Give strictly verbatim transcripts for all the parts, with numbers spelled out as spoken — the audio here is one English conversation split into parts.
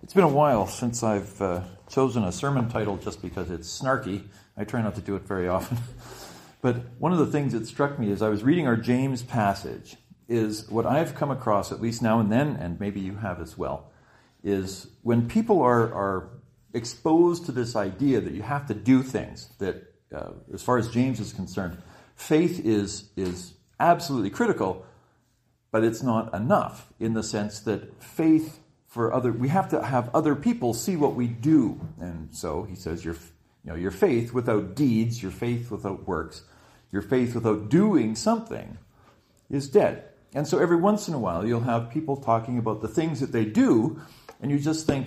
It's been a while since I've uh, chosen a sermon title just because it's snarky. I try not to do it very often. But one of the things that struck me as I was reading our James passage is what I've come across, at least now and then, and maybe you have as well, is when people are, are exposed to this idea that you have to do things, that uh, as far as James is concerned, faith is, is absolutely critical, but it's not enough in the sense that faith for other, we have to have other people see what we do. And so he says, your, you know, your faith without deeds, your faith without works, your faith without doing something is dead. And so every once in a while you'll have people talking about the things that they do, and you just think,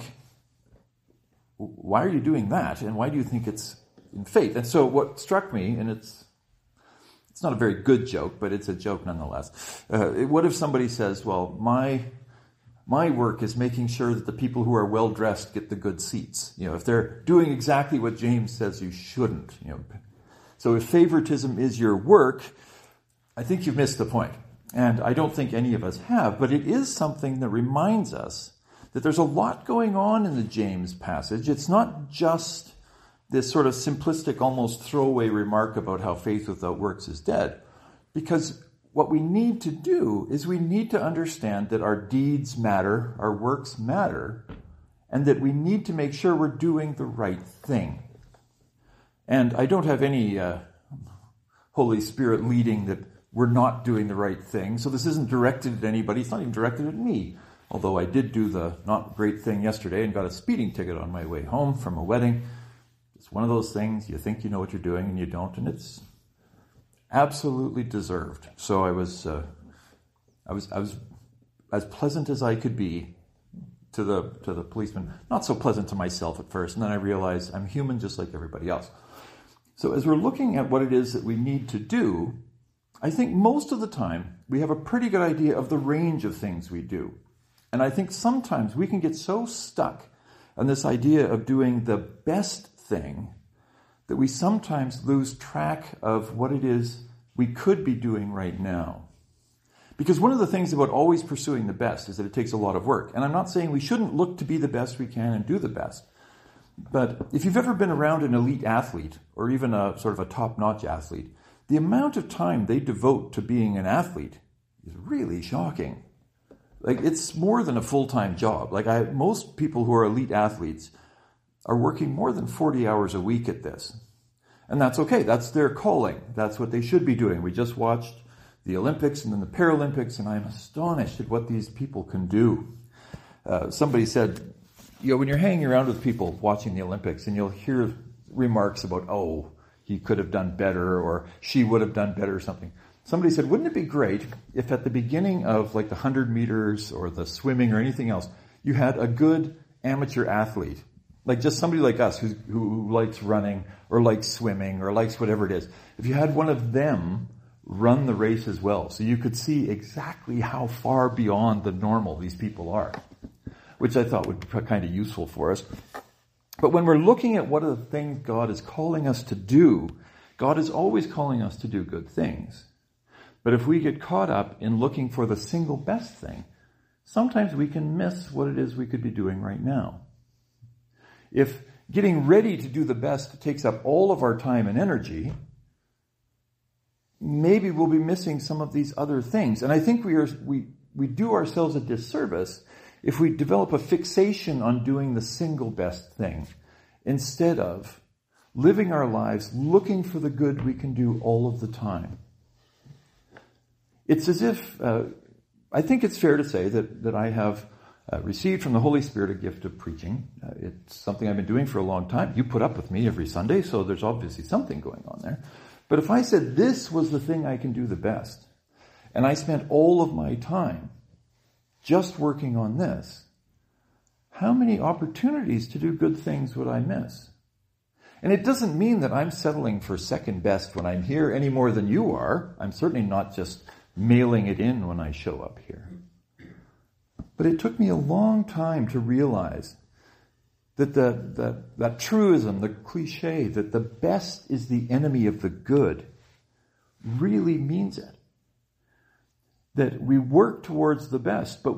why are you doing that? And why do you think it's in faith? And so what struck me, and it's it's not a very good joke, but it's a joke nonetheless. Uh, what if somebody says, well, my my work is making sure that the people who are well-dressed get the good seats. You know, if they're doing exactly what James says you shouldn't. You know, so if favoritism is your work, I think you've missed the point. And I don't think any of us have, but it is something that reminds us that there's a lot going on in the James passage. It's not just this sort of simplistic, almost throwaway remark about how faith without works is dead. Because what we need to do is we need to understand that our deeds matter, our works matter, and that we need to make sure we're doing the right thing. And I don't have any uh, Holy Spirit leading that we're not doing the right thing. So this isn't directed at anybody. It's not even directed at me. Although I did do the not great thing yesterday and got a speeding ticket on my way home from a wedding. It's one of those things, you think you know what you're doing and you don't, and it's absolutely deserved. So I was, uh, I was, I was as pleasant as I could be to the to the policeman. Not so pleasant to myself at first, and then I realized I'm human just like everybody else. So as we're looking at what it is that we need to do, I think most of the time we have a pretty good idea of the range of things we do. And I think sometimes we can get so stuck on this idea of doing the best thing that we sometimes lose track of what it is we could be doing right now. Because one of the things about always pursuing the best is that it takes a lot of work. And I'm not saying we shouldn't look to be the best we can and do the best. But if you've ever been around an elite athlete, or even a sort of a top-notch athlete, the amount of time they devote to being an athlete is really shocking. Like, it's more than a full-time job. Like, I, most people who are elite athletes are working more than forty hours a week at this. And that's okay. That's their calling. That's what they should be doing. We just watched the Olympics and then the Paralympics, and I'm astonished at what these people can do. Uh, somebody said, you know, when you're hanging around with people watching the Olympics and you'll hear remarks about, oh, he could have done better, or she would have done better, or something. Somebody said, wouldn't it be great if at the beginning of like the one hundred meters or the swimming or anything else, you had a good amateur athlete, like just somebody like us who, who likes running or likes swimming or likes whatever it is. If you had one of them run the race as well, so you could see exactly how far beyond the normal these people are, which I thought would be kind of useful for us. But when we're looking at what are the things God is calling us to do, God is always calling us to do good things. But if we get caught up in looking for the single best thing, sometimes we can miss what it is we could be doing right now. If getting ready to do the best takes up all of our time and energy, maybe we'll be missing some of these other things. And I think we are we, we do ourselves a disservice if we develop a fixation on doing the single best thing instead of living our lives looking for the good we can do all of the time. It's as if, uh, I think it's fair to say that, that I have uh, received from the Holy Spirit a gift of preaching. Uh, it's something I've been doing for a long time. You put up with me every Sunday, so there's obviously something going on there. But if I said this was the thing I can do the best, and I spent all of my time just working on this, how many opportunities to do good things would I miss? And it doesn't mean that I'm settling for second best when I'm here any more than you are. I'm certainly not just mailing it in when I show up here. But it took me a long time to realize that the, the, that truism, the cliche, that the best is the enemy of the good, really means it. That we work towards the best, but we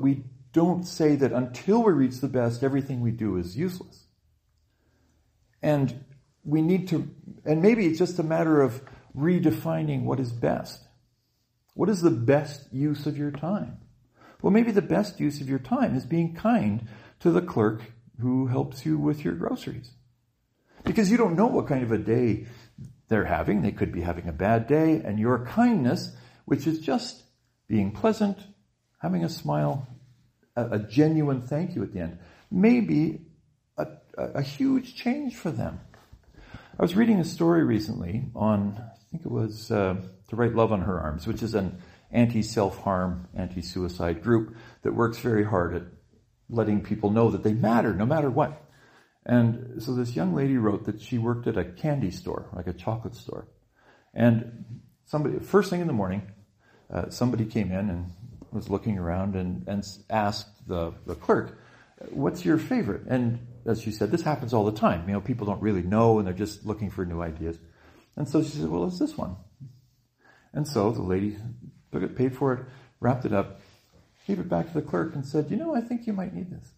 don't say that until we reach the best, everything we do is useless. And we need to, and maybe it's just a matter of redefining what is best. What is the best use of your time? Well, maybe the best use of your time is being kind to the clerk who helps you with your groceries. Because you don't know what kind of a day they're having. They could be having a bad day, and your kindness, which is just being pleasant, having a smile, a, a genuine thank you at the end, may be a, a, a huge change for them. I was reading a story recently on, I think it was uh, To Write Love on Her Arms, which is an anti-self-harm, anti-suicide group that works very hard at letting people know that they matter no matter what. And so this young lady wrote that she worked at a candy store, like a chocolate store. And somebody, first thing in the morning, uh, somebody came in and was looking around and, and asked the, the clerk, what's your favorite? And as she said, this happens all the time. You know, people don't really know and they're just looking for new ideas. And so she said, well, it's this one. And so the lady took it, paid for it, wrapped it up, gave it back to the clerk and said, you know, I think you might need this.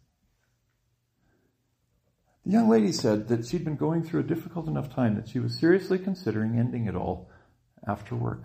The young lady said that she'd been going through a difficult enough time that she was seriously considering ending it all after work.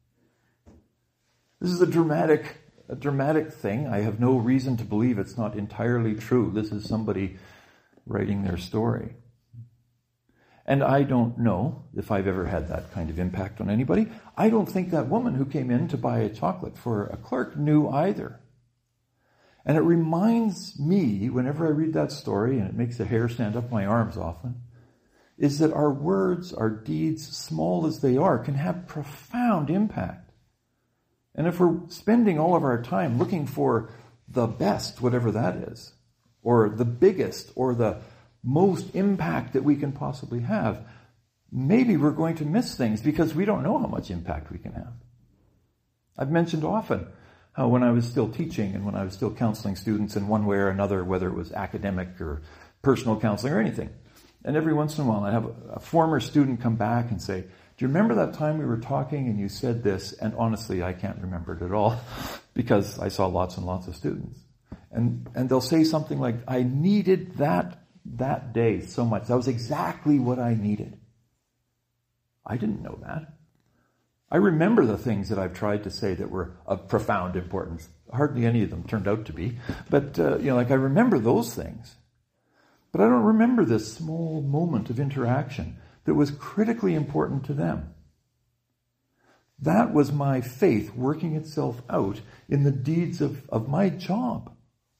This is a dramatic, a dramatic thing. I have no reason to believe it's not entirely true. This is somebody writing their story. And I don't know if I've ever had that kind of impact on anybody. I don't think that woman who came in to buy a chocolate for a clerk knew either. And it reminds me, whenever I read that story, and it makes the hair stand up my arms often, is that our words, our deeds, small as they are, can have profound impact. And if we're spending all of our time looking for the best, whatever that is, or the biggest, or the most impact that we can possibly have, maybe we're going to miss things because we don't know how much impact we can have. I've mentioned often how when I was still teaching and when I was still counseling students in one way or another, whether it was academic or personal counseling or anything, and every once in a while I'd have a former student come back and say, do you remember that time we were talking and you said this? And honestly, I can't remember it at all because I saw lots and lots of students. And and they'll say something like, I needed that that day so much. That was exactly what I needed. I didn't know that. I remember the things that I've tried to say that were of profound importance. Hardly any of them turned out to be. But, uh, you know, like I remember those things. But I don't remember this small moment of interaction that was critically important to them. That was my faith working itself out in the deeds of, of my job.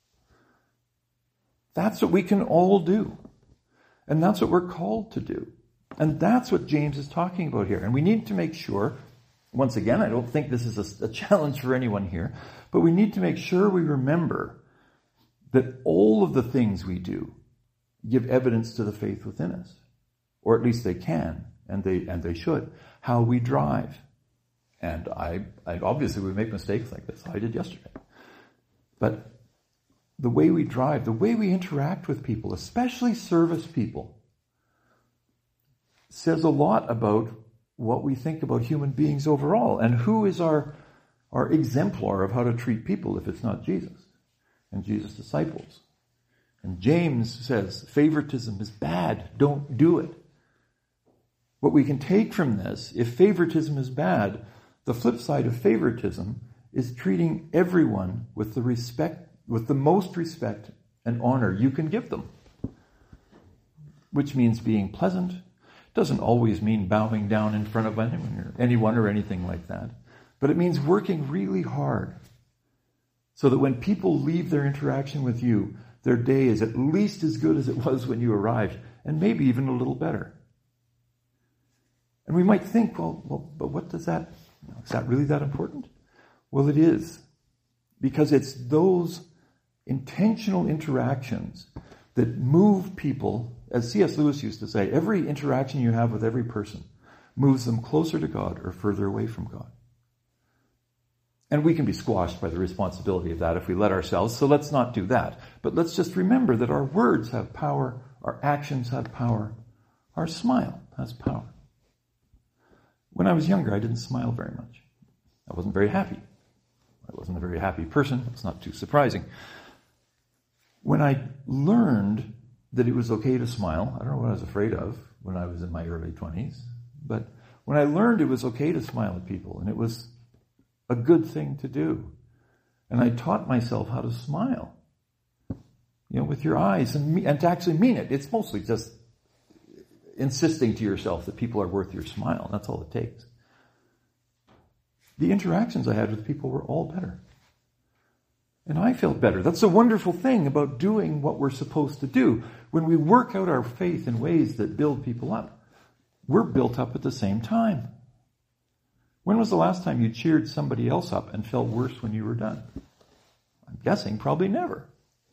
That's what we can all do. And that's what we're called to do. And that's what James is talking about here. And we need to make sure, once again, I don't think this is a, a challenge for anyone here, but we need to make sure we remember that all of the things we do give evidence to the faith within us. Or at least they can, and they and they should. How we drive. And I, I obviously we make mistakes like this. I did yesterday. But the way we drive, the way we interact with people, especially service people, says a lot about what we think about human beings overall. And who is our, our exemplar of how to treat people if it's not Jesus and Jesus' disciples? And James says, favoritism is bad. Don't do it. What we can take from this, if favoritism is bad, the flip side of favoritism is treating everyone with the respect, with the most respect and honor you can give them. Which means being pleasant. Doesn't always mean bowing down in front of anyone or, anyone or anything like that. But it means working really hard so that when people leave their interaction with you, their day is at least as good as it was when you arrived, and maybe even a little better. And we might think, well, well but what does that, is that really that important? Well, it is. Because it's those intentional interactions that move people, as C S Lewis used to say, every interaction you have with every person moves them closer to God or further away from God. And we can be squashed by the responsibility of that if we let ourselves, so let's not do that. But let's just remember that our words have power, our actions have power, our smile has power. When I was younger, I didn't smile very much. I wasn't very happy. I wasn't a very happy person. It's not too surprising. when I learned that it was okay to smile, I don't know what I was afraid of when I was in my early twenties, but when I learned it was okay to smile at people and it was a good thing to do, and I taught myself how to smile, you know, with your eyes and, me, and to actually mean it. It's mostly just insisting to yourself that people are worth your smile. That's all it takes. The interactions I had with people were all better. And I felt better. That's a wonderful thing about doing what we're supposed to do. When we work out our faith in ways that build people up, we're built up at the same time. When was the last time you cheered somebody else up and felt worse when you were done? I'm guessing probably never.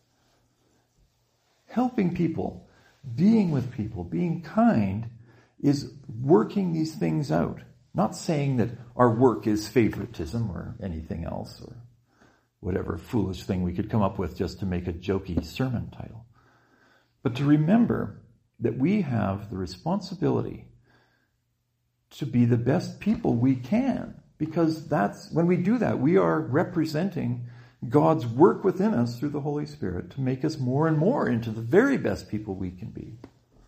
Helping people, being with people, being kind is working these things out. Not saying that our work is favoritism or anything else or whatever foolish thing we could come up with just to make a jokey sermon title. But to remember that we have the responsibility to be the best people we can, because that's when we do that, we are representing God's work within us through the Holy Spirit to make us more and more into the very best people we can be.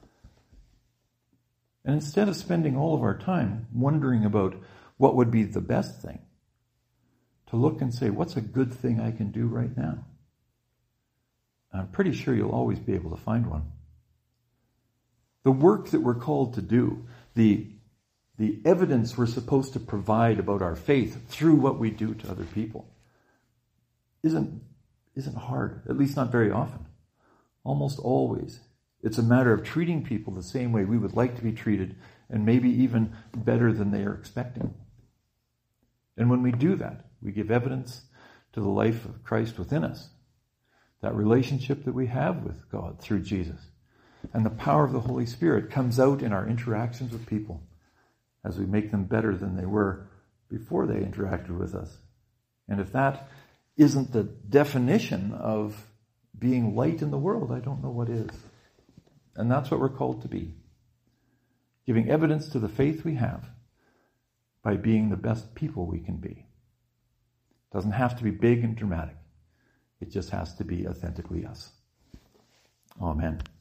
And instead of spending all of our time wondering about what would be the best thing, to look and say, what's a good thing I can do right now? I'm pretty sure you'll always be able to find one. The work that we're called to do, the, the evidence we're supposed to provide about our faith through what we do to other people, isn't, isn't hard, at least not very often. Almost always. It's a matter of treating people the same way we would like to be treated, and maybe even better than they are expecting. And when we do that, we give evidence to the life of Christ within us, that relationship that we have with God through Jesus. And the power of the Holy Spirit comes out in our interactions with people as we make them better than they were before they interacted with us. And if that isn't the definition of being light in the world, I don't know what is. And that's what we're called to be. Giving evidence to the faith we have by being the best people we can be. It doesn't have to be big and dramatic. It just has to be authentically us. Amen.